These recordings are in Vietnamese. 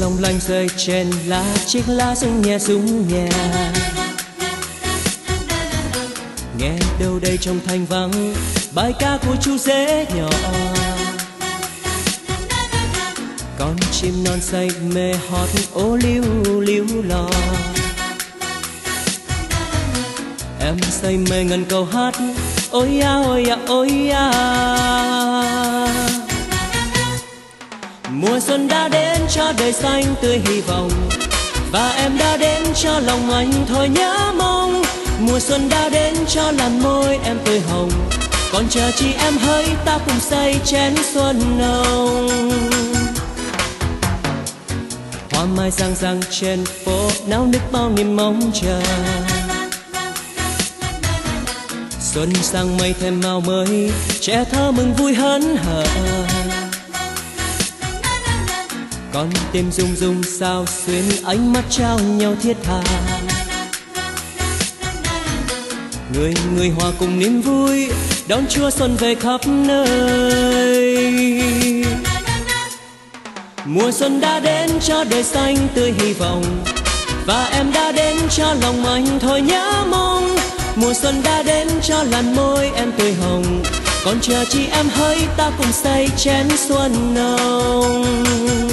long lanh rơi trên lá, chiếc lá rung nhẹ nghe đâu đây trong thanh vắng bài ca của chú dế nhỏ. Con chim non say mê hót ô liu liu lo, em say mê ngân câu hát ôi ya ôi ya ôi ya. Mùa xuân đã đến cho đời xanh tươi hy vọng, và em đã đến cho lòng anh thôi nhớ mong. Mùa xuân đã đến cho làn môi em tươi hồng, còn chờ chi em hỡi ta cùng say chén xuân nồng. Hoa mai răng răng trên phố náo nức bao niềm mong chờ, xuân sang mây thêm màu mới trẻ thơ mừng vui hớn hở. Con tim rung rung sao xuyến ánh mắt trao nhau thiết tha, người người hòa cùng niềm vui đón Chúa xuân về khắp nơi. Mùa xuân đã đến cho đời xanh tươi hy vọng, và em đã đến cho lòng anh thôi nhớ mong. Mùa xuân đã đến cho làn môi em tươi hồng, còn chờ chi em hỡi ta cùng say chén xuân nồng.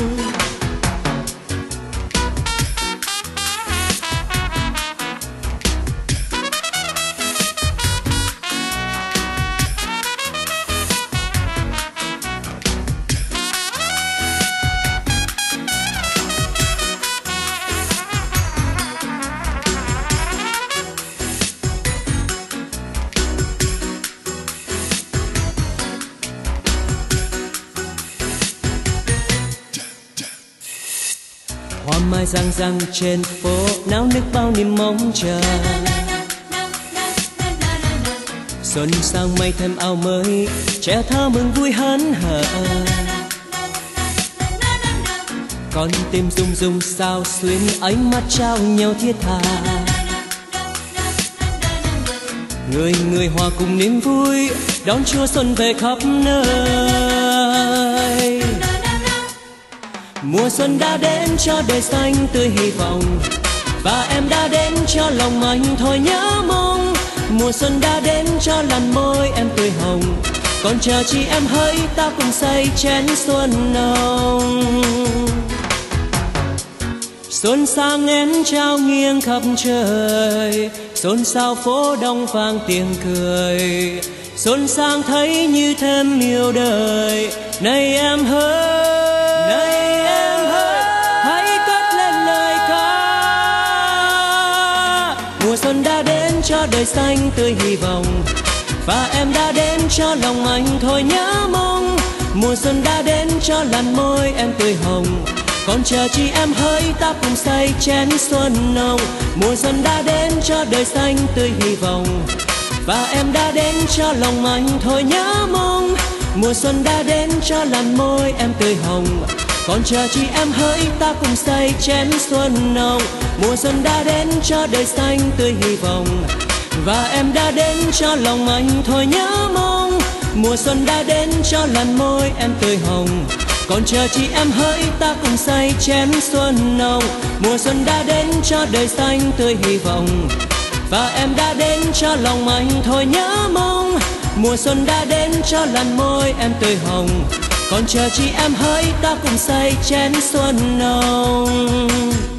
Hoa mai răng răng trên phố náo nức bao niềm mong chờ, xuân sang mây thêm áo mới trẻ thơ mừng vui hớn hở. Con tim rung rung sao xuyến ánh mắt trao nhau thiết tha, người người hòa cùng niềm vui đón Chúa xuân về khắp nơi. Mùa xuân đã đến cho đời xanh tươi hy vọng, và em đã đến cho lòng anh thôi nhớ mong. Mùa xuân đã đến cho làn môi em tươi hồng, còn chờ chi em hỡi ta cùng say chén xuân nồng. Xuân sang nén trao nghiêng khắp trời, xôn xao phố đông vang tiếng cười. Xuân sang thấy như thêm yêu đời, này em hỡi, này em hỡi, hãy cất lên lời ca. Mùa xuân đã đến cho đời xanh tươi hy vọng, và em đã đến cho lòng anh thôi nhớ mong. Mùa xuân đã đến cho làn môi em tươi hồng, còn chờ chi em hỡi ta cùng say chén xuân nồng. Mùa xuân đã đến cho đời xanh tươi hy vọng, và em đã đến cho lòng anh thôi nhớ mong. Mùa xuân đã đến cho làn môi em tươi hồng, còn chờ chi em hỡi ta cùng say chén xuân nồng. Mùa xuân đã đến cho đời xanh tươi hy vọng, và em đã đến cho lòng anh thôi nhớ mong. Mùa xuân đã đến cho làn môi em tươi hồng, còn chờ chi em hỡi ta cùng say chén xuân nồng. Mùa xuân đã đến cho đời xanh tươi hy vọng, và em đã đến cho lòng anh thôi nhớ mong. Mùa xuân đã đến cho làn môi em tươi hồng, còn chờ chi em hỡi ta cùng say chén xuân nồng.